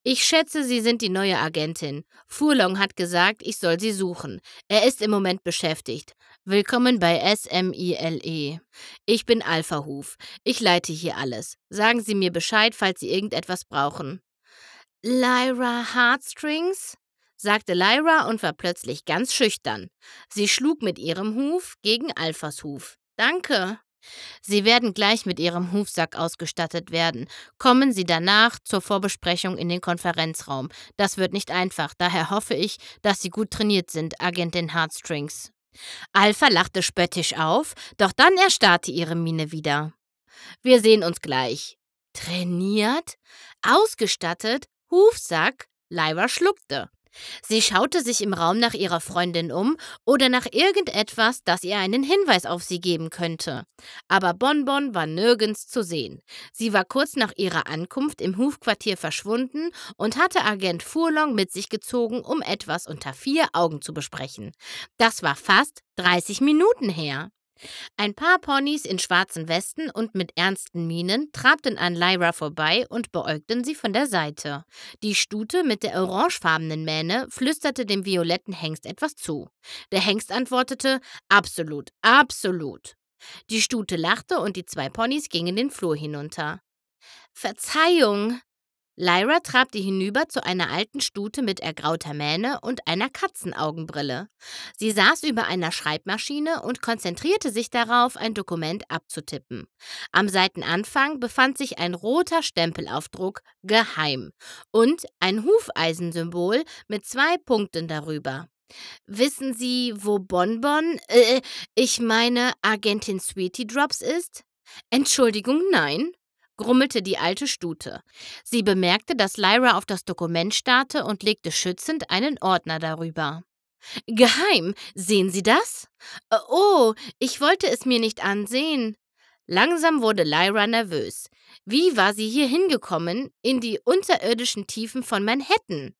Ich schätze, Sie sind die neue Agentin. Furlong hat gesagt, ich soll Sie suchen. Er ist im Moment beschäftigt. Willkommen bei SMILE. Ich bin Alpha Hoof. Ich leite hier alles. Sagen Sie mir Bescheid, falls Sie irgendetwas brauchen. Lyra Heartstrings? Sagte Lyra und war plötzlich ganz schüchtern. Sie schlug mit ihrem Huf gegen Alphas Huf. Danke. Sie werden gleich mit Ihrem Hufsack ausgestattet werden. Kommen Sie danach zur Vorbesprechung in den Konferenzraum. Das wird nicht einfach, daher hoffe ich, dass Sie gut trainiert sind, Agentin Heartstrings. Alpha lachte spöttisch auf, doch dann erstarrte ihre Miene wieder. Wir sehen uns gleich. Trainiert? Ausgestattet? Hufsack? Lyra schluckte. Sie schaute sich im Raum nach ihrer Freundin um oder nach irgendetwas, das ihr einen Hinweis auf sie geben könnte. Aber Bonbon war nirgends zu sehen. Sie war kurz nach ihrer Ankunft im Hufquartier verschwunden und hatte Agent Furlong mit sich gezogen, um etwas unter 4 Augen zu besprechen. Das war fast 30 Minuten her. Ein paar Ponys in schwarzen Westen und mit ernsten Mienen trabten an Lyra vorbei und beäugten sie von der Seite. Die Stute mit der orangefarbenen Mähne flüsterte dem violetten Hengst etwas zu. Der Hengst antwortete: Absolut, absolut. Die Stute lachte und die 2 Ponys gingen den Flur hinunter. Verzeihung! Lyra trabte hinüber zu einer alten Stute mit ergrauter Mähne und einer Katzenaugenbrille. Sie saß über einer Schreibmaschine und konzentrierte sich darauf, ein Dokument abzutippen. Am Seitenanfang befand sich ein roter Stempelaufdruck »Geheim« und ein Hufeisensymbol mit 2 Punkten darüber. Wissen Sie, wo Bonbon, ich meine Agentin Sweetie Drops ist? Entschuldigung, nein, grummelte die alte Stute. Sie bemerkte, dass Lyra auf das Dokument starrte und legte schützend einen Ordner darüber. Geheim, sehen Sie das? Oh, ich wollte es mir nicht ansehen. Langsam wurde Lyra nervös. Wie war sie hier hingekommen, in die unterirdischen Tiefen von Manhattan?